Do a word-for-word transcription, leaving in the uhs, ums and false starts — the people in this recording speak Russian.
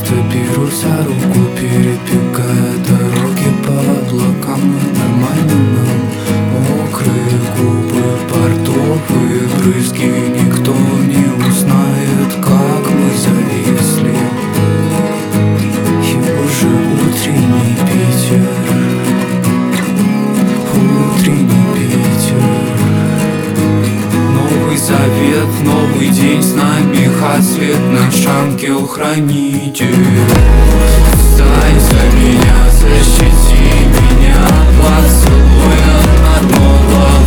Масштабируй за руку, перебегая дороги по облакам. Нормально нам мокрые губы, портовые брызги. Никто не узнает, как мы зависли. И уже утренний Питер, утренний Питер. Новый завет, новый день, с нами Хасвет, наш ангел-хранитель. Встань за меня, защити меня, поцелуем одного.